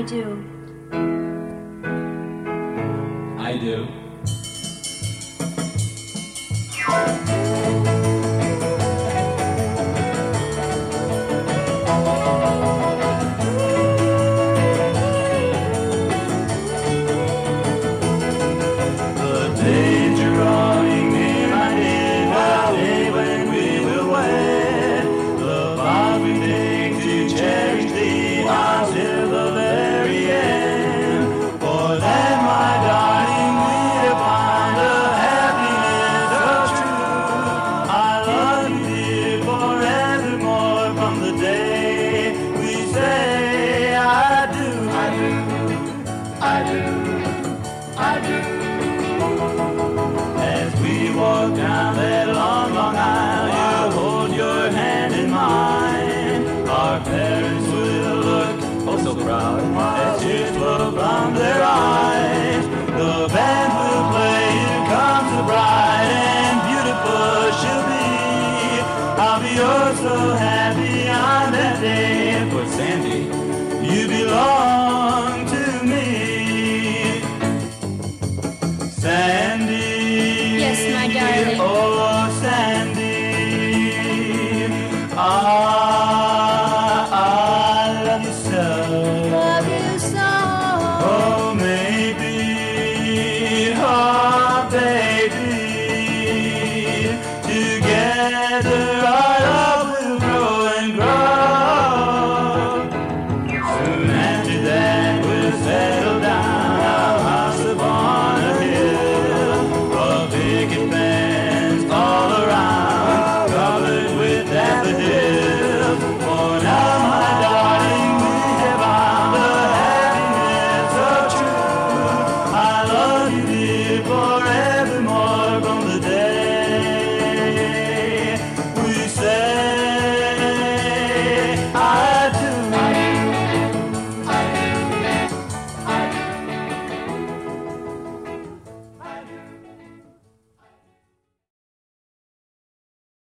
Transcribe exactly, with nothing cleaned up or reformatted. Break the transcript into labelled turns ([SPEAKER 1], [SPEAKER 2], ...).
[SPEAKER 1] do.
[SPEAKER 2] I do.
[SPEAKER 3] The days are drawing near, my dear, the day when we will wed. The vows we make to cherish thee until the very end. For then, my darling, we'll find the happiness of truth. I love you, dear, forevermore, from the day we say I do. I do, I do, I do. As we walk down that long, long aisle, you hold your hand in mine. Our parents will look oh so proud as tears flow from their eyes. The band will play, here comes the bride, and beautiful she'll be. I'll be oh so happy on that day. For Sandy, you belong.